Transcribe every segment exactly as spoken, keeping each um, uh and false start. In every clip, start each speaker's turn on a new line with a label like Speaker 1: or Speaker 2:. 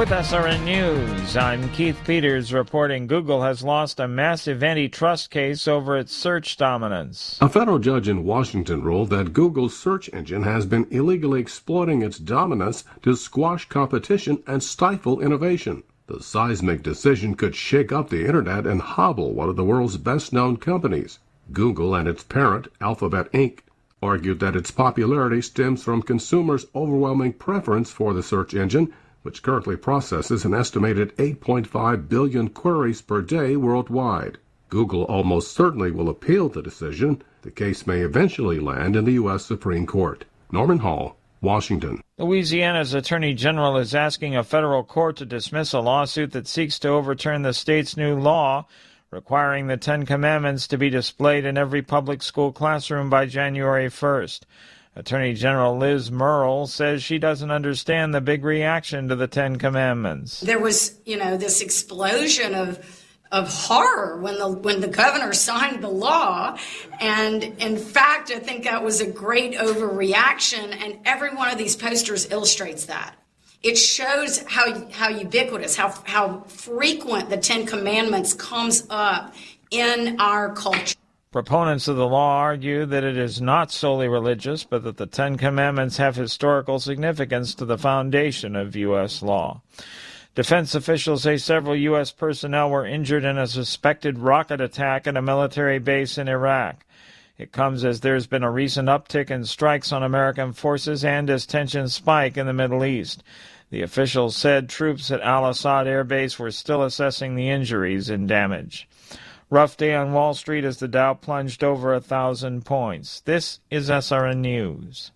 Speaker 1: With S R N News, I'm Keith Peters reporting Google has lost a massive antitrust case over its search dominance.
Speaker 2: A federal judge in Washington ruled that Google's search engine has been illegally exploiting its dominance to squash competition and stifle innovation. The seismic decision could shake up the internet and hobble one of the world's best-known companies. Google and its parent, Alphabet Incorporated, argued that its popularity stems from consumers' overwhelming preference for the search engine, which currently processes an estimated eight point five billion queries per day worldwide. Google almost certainly will appeal the decision. The case may eventually land in the U S Supreme Court. Norman Hall, Washington.
Speaker 1: Louisiana's Attorney General is asking a federal court to dismiss a lawsuit that seeks to overturn the state's new law requiring the Ten Commandments to be displayed in every public school classroom by January first. Attorney General Liz Murrill says she doesn't understand the big reaction to the Ten Commandments.
Speaker 3: There was, you know, this explosion of of horror when the when the governor signed the law, and in fact, I think that was a great overreaction, and every one of these posters illustrates that. It shows how how ubiquitous, how how frequent the Ten Commandments comes up in our culture.
Speaker 1: Proponents of the law argue that it is not solely religious, but that the Ten Commandments have historical significance to the foundation of U S law. Defense officials say several U S personnel were injured in a suspected rocket attack at a military base in Iraq. It comes as there's been a recent uptick in strikes on American forces and as tensions spike in the Middle East. The officials said troops at Al-Assad Air Base were still assessing the injuries and damage. Rough day on Wall Street as the Dow plunged over a thousand points. This is S R N News.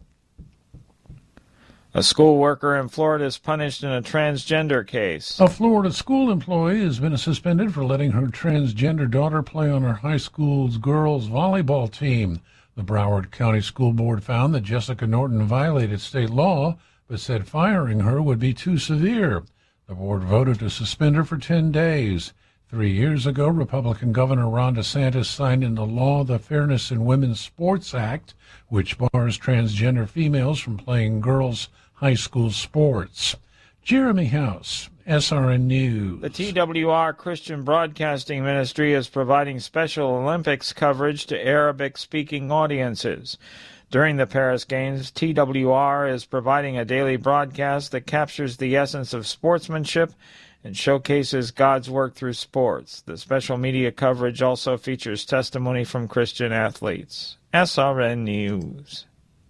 Speaker 1: A school worker in Florida is punished in a transgender case.
Speaker 4: A Florida school employee has been suspended for letting her transgender daughter play on her high school's girls' volleyball team. The Broward County School Board found that Jessica Norton violated state law, but said firing her would be too severe. The board voted to suspend her for ten days. Three years ago, Republican Governor Ron DeSantis signed into law the Fairness in Women's Sports Act, which bars transgender females from playing girls' high school sports. Jeremy House, S R N News.
Speaker 1: The T W R Christian Broadcasting Ministry is providing Special Olympics coverage to Arabic-speaking audiences. During the Paris Games, T W R is providing a daily broadcast that captures the essence of sportsmanship and showcases God's work through sports. The special media coverage also features testimony from Christian athletes. S R N News.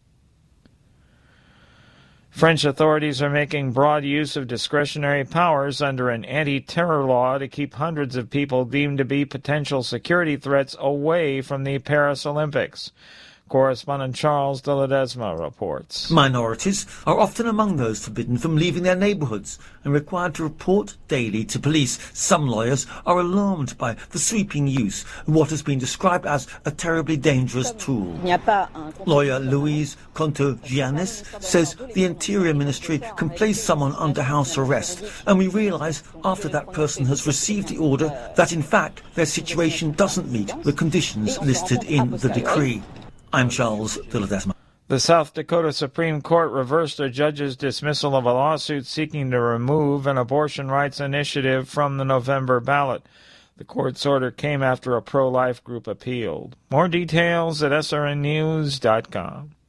Speaker 1: French authorities are making broad use of discretionary powers under an anti-terror law to keep hundreds of people deemed to be potential security threats away from the Paris Olympics. Correspondent Charles de Ledesma reports.
Speaker 5: Minorities are often among those forbidden from leaving their neighbourhoods and required to report daily to police. Some lawyers are alarmed by the sweeping use of what has been described as a terribly dangerous tool. Lawyer Louise Conto-Giannis says the Interior Ministry can place someone under house arrest, and we realise after that person has received the order that in fact their situation doesn't meet the conditions listed in the decree. I'm Charles de Ledesma.
Speaker 1: The South Dakota Supreme Court reversed a judge's dismissal of a lawsuit seeking to remove an abortion rights initiative from the November ballot. The court's order came after a pro-life group appealed. More details at S R N news dot com.